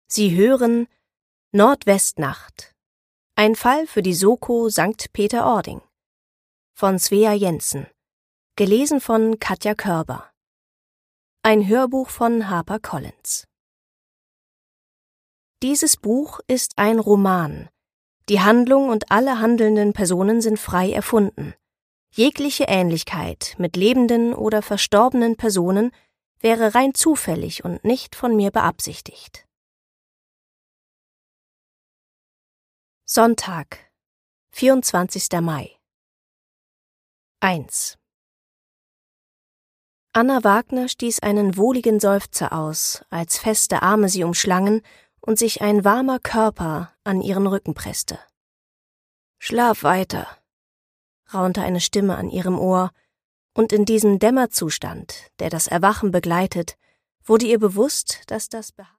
Sie hören Nordwestnacht. Ein Fall für die Soko St. Peter-Ording von Svea Jensen. Gelesen von Katja Körber. Ein Hörbuch von HarperCollins. Dieses Buch ist ein Roman. Die Handlung und alle handelnden Personen sind frei erfunden. Jegliche Ähnlichkeit mit lebenden oder verstorbenen Personen wäre rein zufällig und nicht von mir beabsichtigt. Sonntag, 24. Mai. 1. Anna Wagner stieß einen wohligen Seufzer aus, als feste Arme sie umschlangen und sich ein warmer Körper an ihren Rücken presste. »Schlaf weiter«, raunte eine Stimme an ihrem Ohr, und in diesem Dämmerzustand, der das Erwachen begleitet, wurde ihr bewusst, dass das